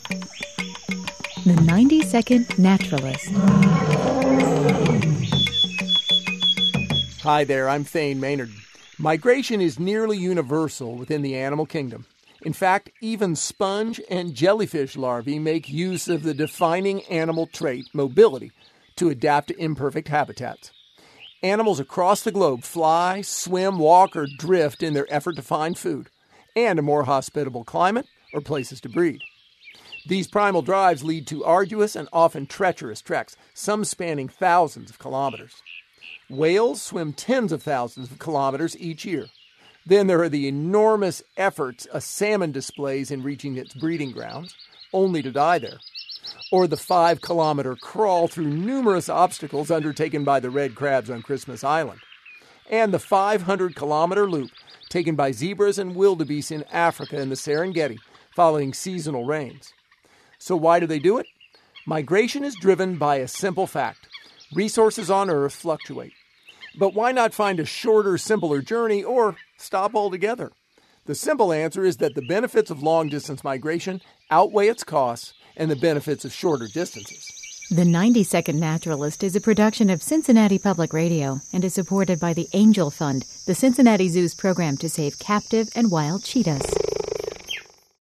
The 90-Second Naturalist. Hi there, I'm Thane Maynard. Migration is nearly universal within the animal kingdom. In fact, even sponge and jellyfish larvae make use of the defining animal trait, mobility, to adapt to imperfect habitats. Animals across the globe fly, swim, walk, or drift in their effort to find food and a more hospitable climate or places to breed. These primal drives lead to arduous and often treacherous treks, some spanning thousands of kilometers. Whales swim tens of thousands of kilometers each year. Then there are the enormous efforts a salmon displays in reaching its breeding grounds, only to die there. Or the 5-kilometer crawl through numerous obstacles undertaken by the red crabs on Christmas Island. And the 500-kilometer loop taken by zebras and wildebeest in Africa in the Serengeti following seasonal rains. So why do they do it? Migration is driven by a simple fact. Resources on Earth fluctuate. But why not find a shorter, simpler journey or stop altogether? The simple answer is that the benefits of long-distance migration outweigh its costs and the benefits of shorter distances. The 90-Second Naturalist is a production of Cincinnati Public Radio and is supported by the Angel Fund, the Cincinnati Zoo's program to save captive and wild cheetahs.